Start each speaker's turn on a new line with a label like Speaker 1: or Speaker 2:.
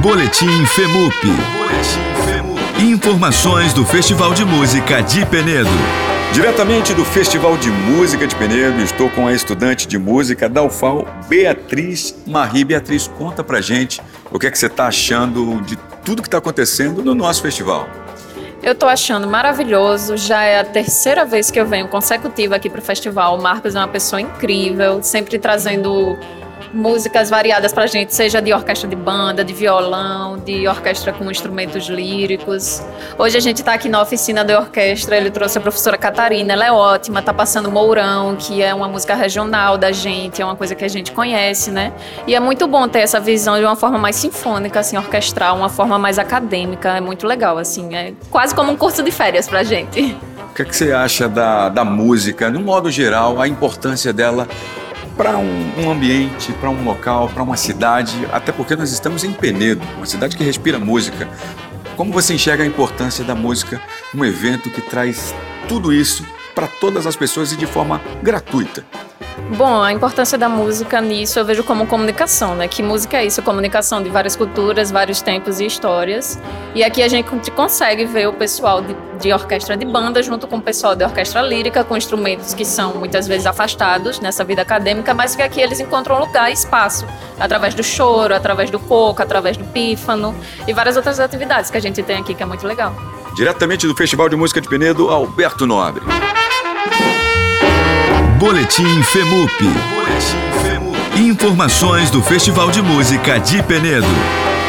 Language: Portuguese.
Speaker 1: Boletim FEMUP. Informações do Festival de Música de Penedo.
Speaker 2: Diretamente do Festival de Música de Penedo, estou com a estudante de música da UFAL, Beatriz Marri. Beatriz, conta pra gente o que é que você está achando de tudo que está acontecendo no nosso festival.
Speaker 3: Eu tô achando maravilhoso, já é a terceira vez que eu venho consecutiva aqui pro festival. O Marcos é uma pessoa incrível, sempre trazendo músicas variadas pra gente, seja de orquestra de banda, de violão, de orquestra com instrumentos líricos. Hoje a gente tá aqui na oficina de orquestra, ele trouxe a professora Catarina, ela é ótima, tá passando Mourão, que é uma música regional da gente, é uma coisa que a gente conhece, né? E é muito bom ter essa visão de uma forma mais sinfônica, assim, orquestral, uma forma mais acadêmica, é muito legal, assim, é quase como um curso de férias pra gente.
Speaker 2: O que é que você acha da música, no modo geral, a importância dela para um ambiente, para um local, para uma cidade, até porque nós estamos em Penedo, uma cidade que respira música. Como você enxerga a importância da música num evento que traz tudo isso para todas as pessoas e de forma gratuita?
Speaker 3: Bom, a importância da música nisso eu vejo como comunicação, né? Que música é isso? Comunicação de várias culturas, vários tempos e histórias. E aqui a gente consegue ver o pessoal de orquestra de banda junto com o pessoal de orquestra lírica, com instrumentos que são muitas vezes afastados nessa vida acadêmica, mas que aqui eles encontram lugar e espaço, através do choro, através do coco, através do pífano e várias outras atividades que a gente tem aqui, que é muito legal.
Speaker 2: Diretamente do Festival de Música de Penedo, Alberto Nobre.
Speaker 1: Boletim FEMUP. Informações do Festival de Música de Penedo.